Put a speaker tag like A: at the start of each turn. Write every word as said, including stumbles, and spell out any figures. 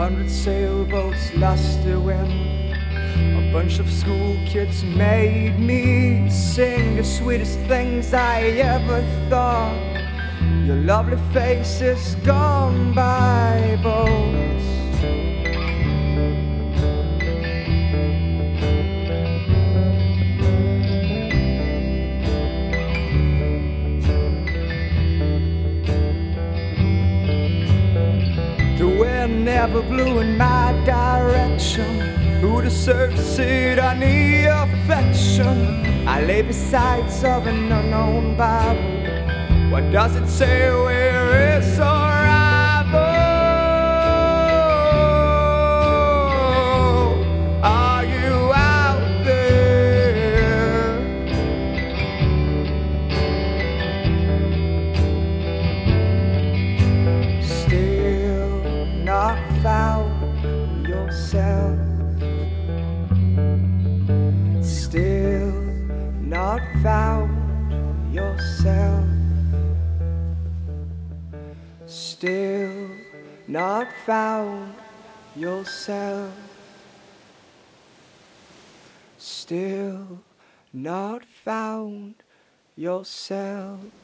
A: hundred sailboats lost to wind. A bunch of school kids made me sing the sweetest things I ever thought. Your lovely face is gone by boats. The wind never blew in my direction. Who deserves it? I need affection. I lay beside of an unknown Bible. What does it say? Where is our rival? Are you out there? Still not found yourself. Still not found yourself. Still not found yourself. Still not found yourself.